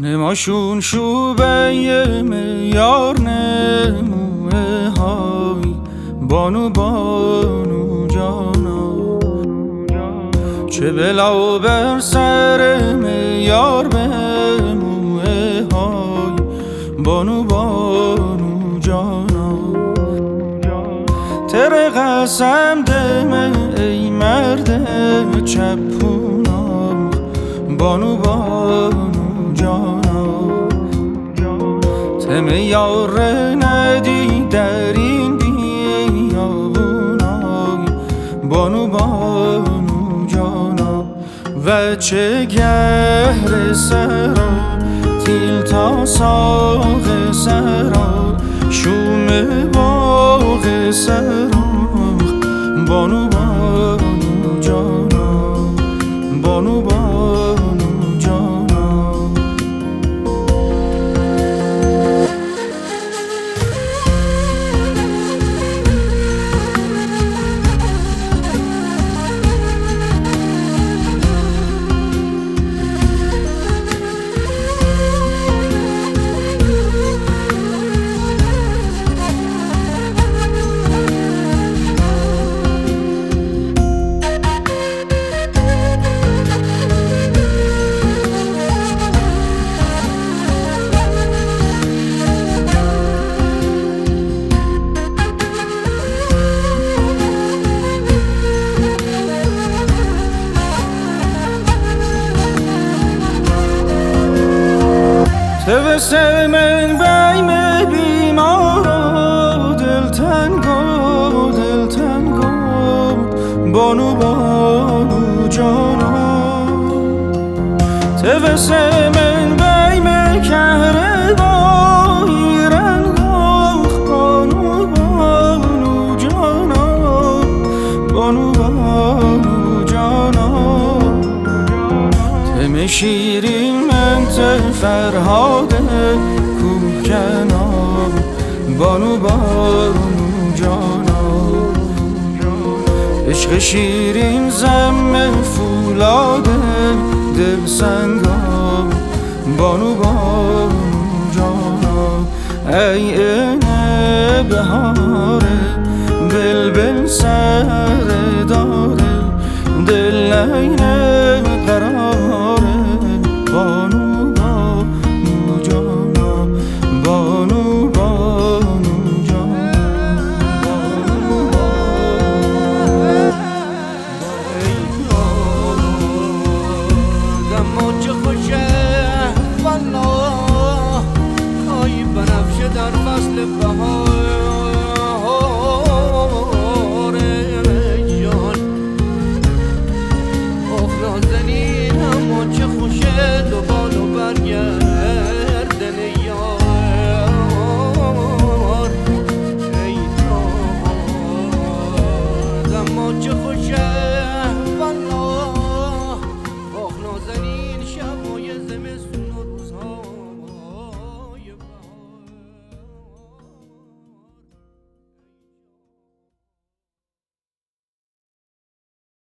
نماشون شوبه یار نموه های بانو بانو جانا، چه بلا بر سر یار بموه های بانو بانو جانا. تر قسم دم ای مرد چپونا بانو بانو جانا، تم یار ندی در این بیابونای بانو بانو جانا. و چه گهر سرا تیل تا ساق سرا شوم باغ سرا بانو بانو جانا بانو بانو جانا. توسه من بیم بیمارا دل تنگا بانو بانو جانا. توسه من بیم کهره بایی رنگاخ بانو بانو جانا بانو بانو جانا. تم شیرین من فرهاد کوه کنار بانو بانو جانا. عشق شیرین زم فولاد دل سنگا بانو بانو جانا. ای اینه بهاره بلبل سر داره دل اینه